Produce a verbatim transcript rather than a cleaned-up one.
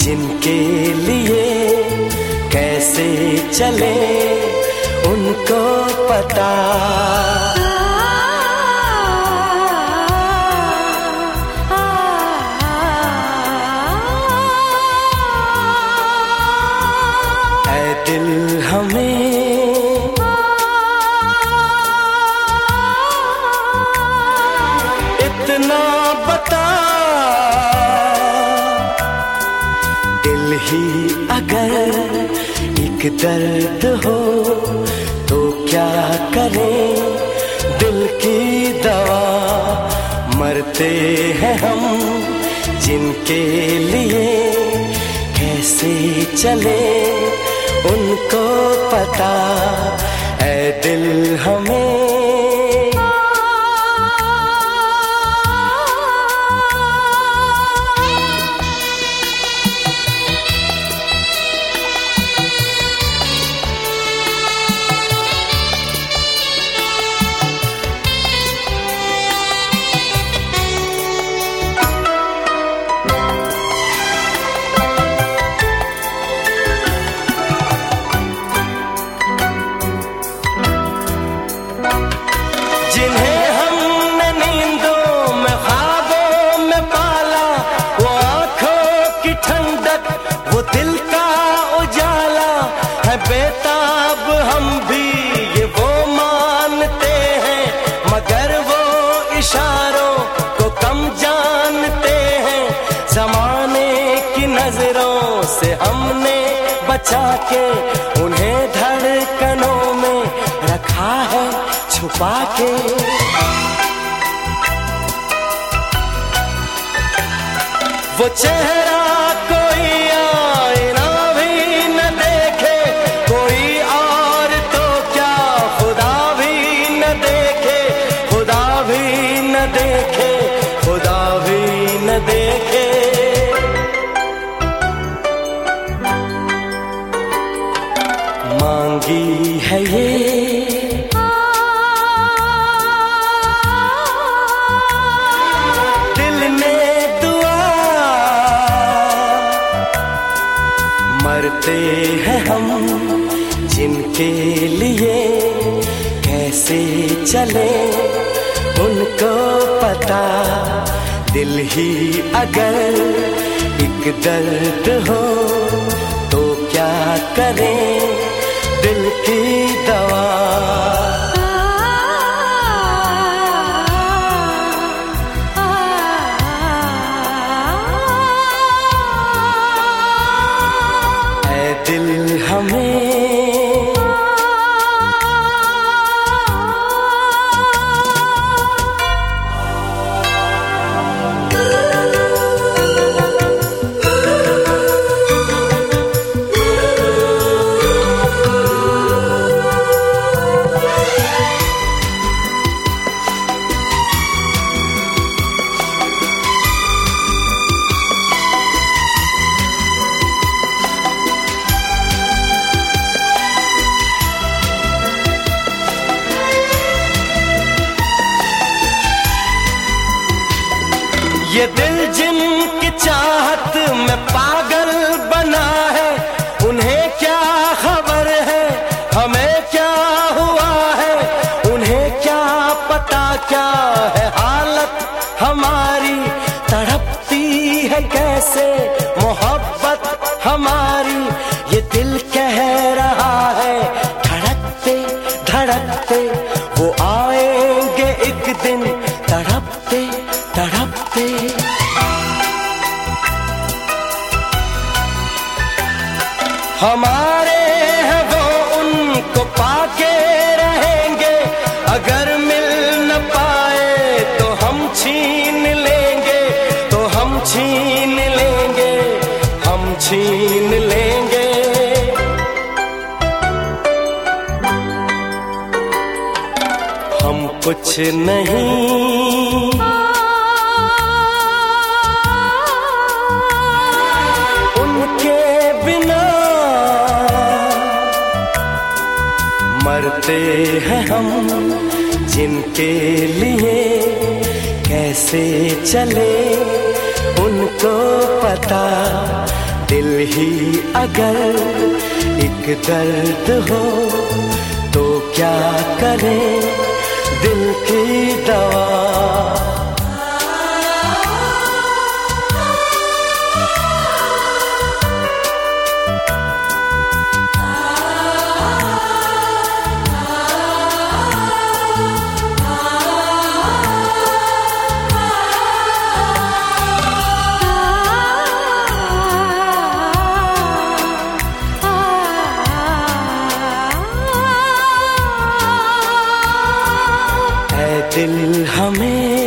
जिनके लिए कैसे चले उनको पता। ऐ दिल हमें इतना बता, दिल ही अगर एक दर्द हो तो क्या करें दिल की दवा। मरते हैं हम जिनके लिए कैसे चले उनको पता। ऐ दिल हमें जिन्हें हमने नींदों में ख्वाबों में पाला, वो आँखों की ठंडक वो दिल का उजाला है बेताब। हम भी ये वो मानते हैं मगर वो इशारों को कम जानते हैं। जमाने की नजरों से हमने बचा के उन्हें धड़कनों में रखा है छुपा के। वो चेहरा कोई आईना भी न देखे, कोई और तो क्या खुदा भी न देखे, खुदा भी न देखे, खुदा भी न देखे। मांगी है ये मरते हैं हम जिनके लिए कैसे चले उनको पता। दिल ही अगर एक दर्द हो तो क्या करें दिल की दवा। दिल हमें ये दिल जिनकी चाहत में पागल बना है, उन्हें क्या खबर है हमें क्या हुआ है। उन्हें क्या पता क्या है हालत हमारी, तड़पती है कैसे मोहब्बत हमारी। ये दिल कह रहा है धड़कते धड़कते वो आएंगे एक दिन, तड़पते तड़पते। हमारे हैं वो उनको पाके रहेंगे, अगर मिल न पाए तो हम छीन लेंगे, तो हम छीन लेंगे, हम छीन लेंगे। हम कुछ नहीं उनके बिना, मरते हैं हम जिनके लिए कैसे चले उनको पता। दिल ही अगर एक दर्द हो तो क्या करे दिल की दवा। दिल हमें